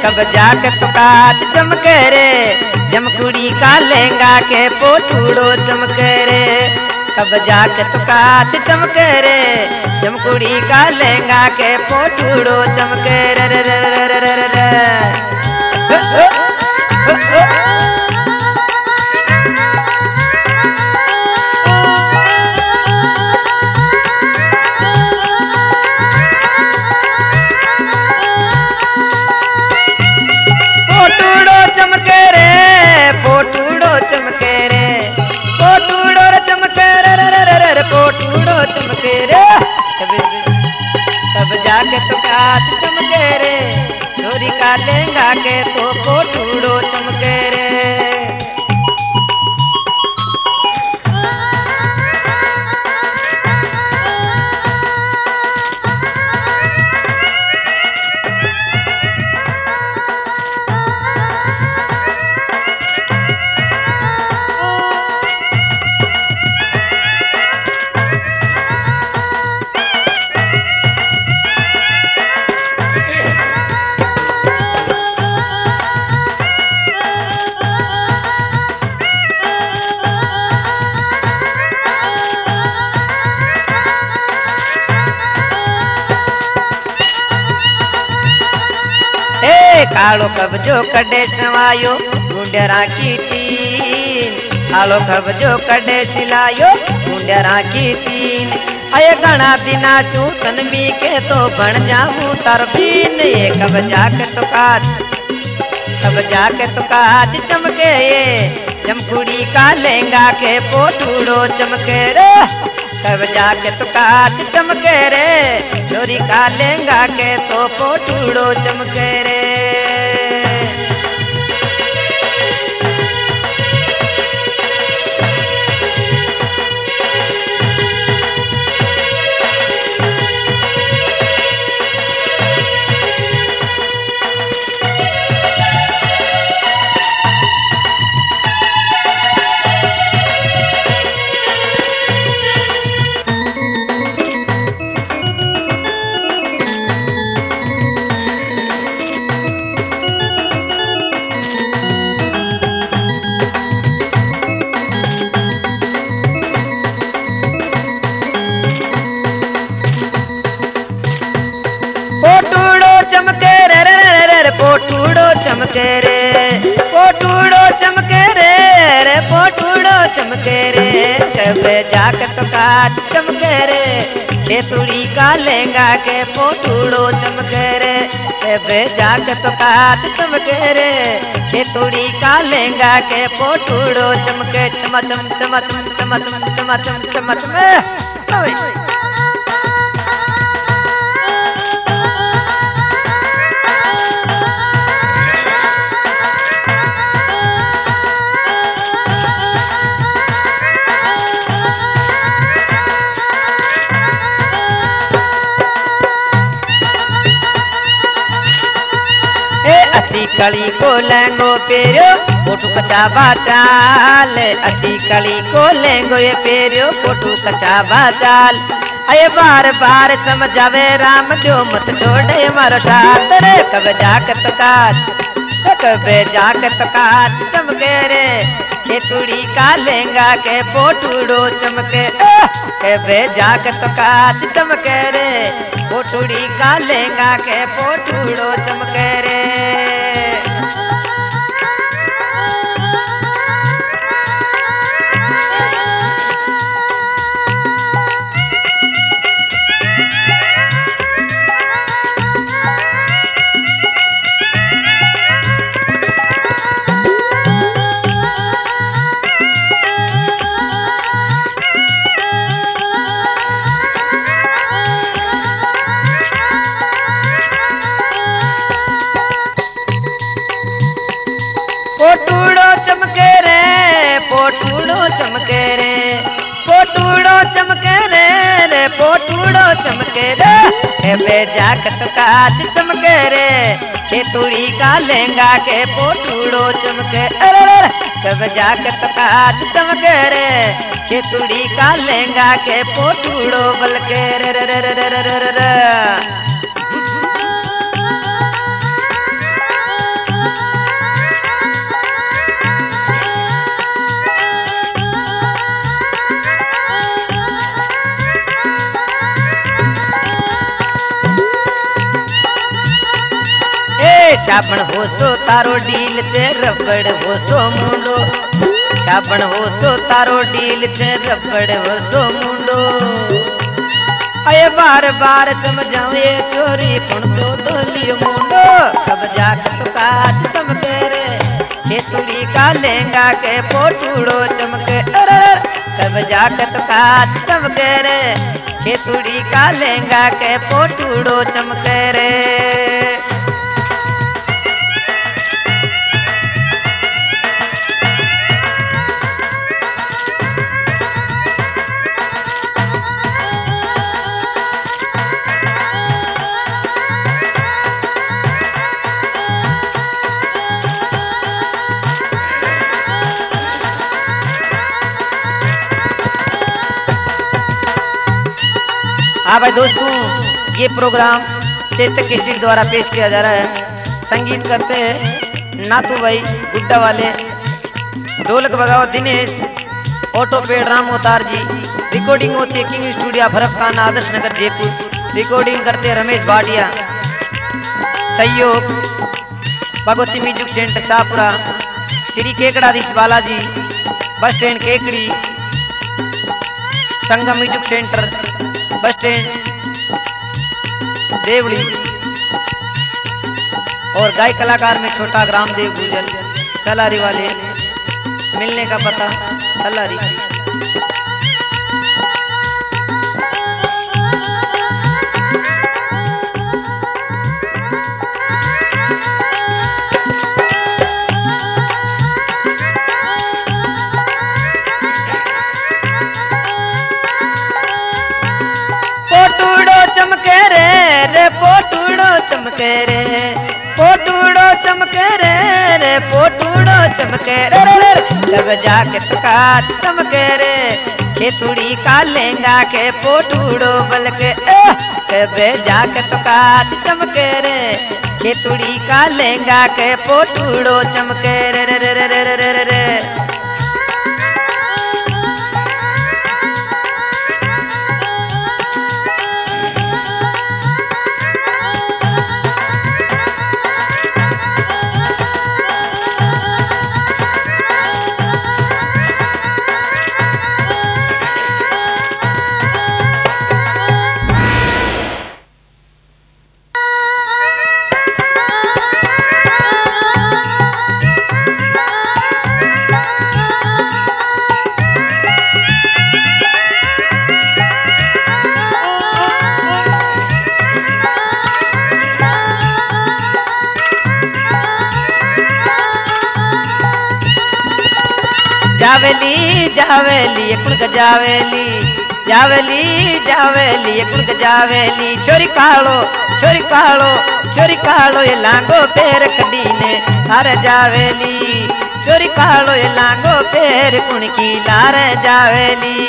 कब जाके तो काच चमके रे जमकुड़ी का लहंगा के पोटूड़ो चमके रे कब जाके तो काच चमके रे जमकुड़ी का लहंगा के पोटूड़ो चमके रे रे रे रे रे रे रे पोटूड़ो चमके रे पोटूड़ो चमके रे पोटूड़ो रे चमके रे रे रे रे रे पोटूड़ो चमके रे कब जाके तो काच चमके रे छोरी का लहंगा के तो पोटूड़ो चमके रे कालो कब्जो कड़े सवायो गुंडरा की तीन कालो कब्जो कड़े सिलायो गुंडरा की तीन अये गणा दिना सू तनमी के तो बन जाऊं तरबीन ये कब जाके तो काज चमके ये जमकुड़ी का लहंगा के पोटूड़ो चमके रे कब जाके तो काच चमके रे छोरी का लहंगा के तो पोटूड़ो चमके रे चमके रे रे रे रे पोटूड़ो चमके रे पोटूड़ो चमके रे रे पोटूड़ो चमके रे कब जाके तो काच चमके रे खेतुड़ी का लहंगा के पोटूड़ो चमके रे कब जाके तो काच चमके रे खेतुड़ी का लहंगा के पोटूड़ो चमके चमा चम चमा चम चमा चम चमा चम चमा चम असी कली को लहंगो पेरियो फोटू कचा बाचाल असी कली को लहंगो ये पेरियो फोटू कचा बाचाल अये बार बार समझावे राम जो मत छोड़े मारो साथ रे कब जाके तो काच चमके रे खेतुड़ी का लहंगा के पोटूड़ो चमके कब जाके तो काच चमके रे पोटूड़ी का लहंगा के पोटूड़ो चमके रे पोटूड़ो चमके रे पोटूड़ो चमके रे पोटूड़ो चमके रे रे पोटूड़ो चमके रे कबे जाके तो काच चमके रे खेतुड़ी का लहंगा के पोटूड़ो चमके अरे कब जाके तो काच चमके रे खेतुड़ी का लहंगा के पोटूड़ो बलके रे रे रे रे रे रे रे छापण हो सो तारो डील छे रबड़ हो सो मुंडो छापण हो सो तारो डील छे रबड़ हो सो मुंडो अये बार बार समझाऊं ये चोरी कुण को धोलियो मुंडो कब जाके तो काच चमके रे खेतुड़ी का लहंगा के पोटूड़ो चमके कब जाके तो काच चमके रे खेतुड़ी का लहंगा के पोटूड़ो चमके रे। हाँ भाई दोस्तों, ये प्रोग्राम चेतक केसरी द्वारा पेश किया जा रहा है। संगीत करते हैं नातू भाई गुड्डा वाले, ढोलक बगाओ दिनेश, ऑटो पेड राम अवतार जी। रिकॉर्डिंग होती है किंग स्टूडियो भरत खान आदर्श नगर जयपुर। रिकॉर्डिंग करते हैं रमेश भाटिया। सहयोग Bhagwati music centre Shahpura, Shri Kekradhish Balaji bus stand Kekri, Sangam music centre bus stand Devri और गाय कलाकार में छोटा ग्रामदेव गुजर सलारी वाले। मिलने का पता सलारी। चमके रे पोटूड़ो चमके रे पोटूड़ो चमके रे पोटूड़ो चमके रे तब जाके तो काच चमके रे खेतुड़ी का लहंगा के पोटूड़ो बलके तब जाके तो काच चमके रे खेतुड़ी का लहंगा के पोटूड़ो चमके रे रे रे रे रे रे रे। जावेली जावेली कुड़क जावेली जावेली जावेली कुड़क जावेली छोरी कालो ये लांगो पैर कड़ी ने तार जावेली छोरी कालो ये लांगो पैर कुणकी लार जावेली।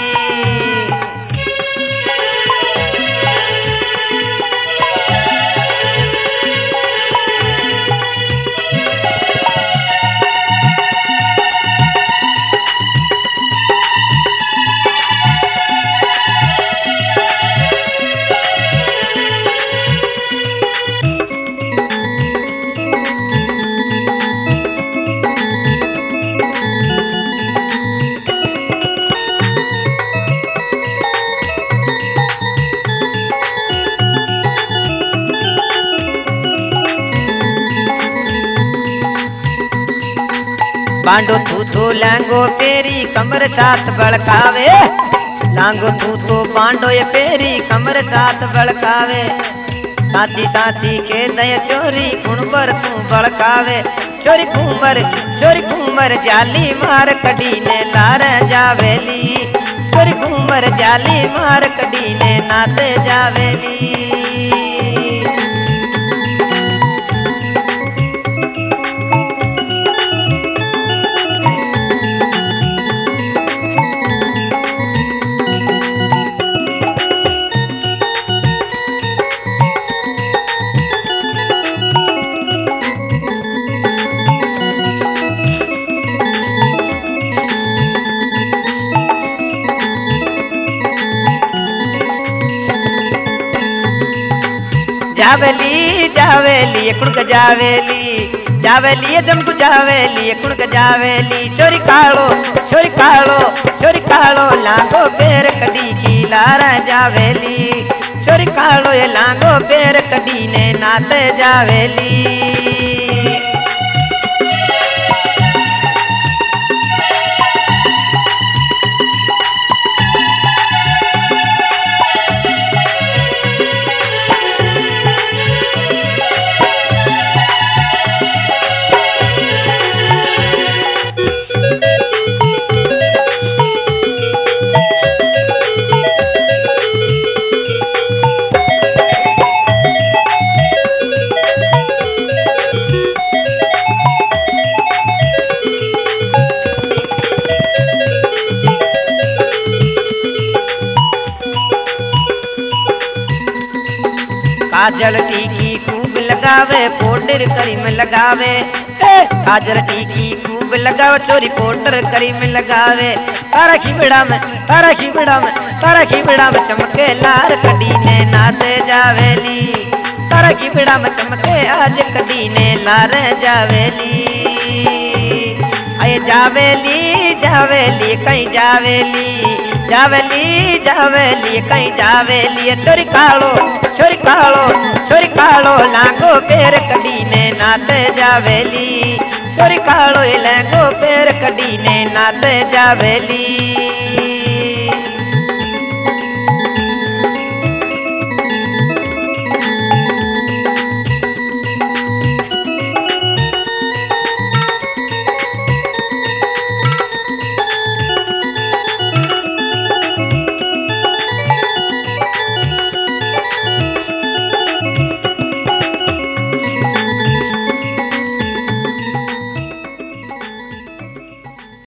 बांडो तू तो लांगो पेरी कमर साथ बड़कावे लांगो तू तो बांडो ये पेरी कमर साथ बड़कावे साची साची के दया चोरी कुणबर तू बड़कावे चोरी कुमर जाली मार कड़ी ने लार जावेली चोरी कुमर जाली मार कड़ी ने नाते जावेली। जावेली जावेली कुणक जावेली जावेली जमकु जावेली कुणक जावेली छोरी कालो लांगो पैर कडी की लारा जावेली छोरी कालो ये लांगो पैर कडी ने नात जावेली काजल टीकी खूब लगावे पाउडर क्रीम लगावे काजल टीकी खूब लगावे छोरी पाउडर क्रीम लगावे तारा खिबड़ा में चमके लार कडी ने नात जावेली तारा खिबड़ा में चमके आज कडी ने लार जावेली आए जावेली जावेली कहीं जावेली जावेली जावेली कहीं जावेली छोरी कालो लांगो पैर कडी ने नात जावेली छोरी कालो लांगो पैर कडी ने नात जावेली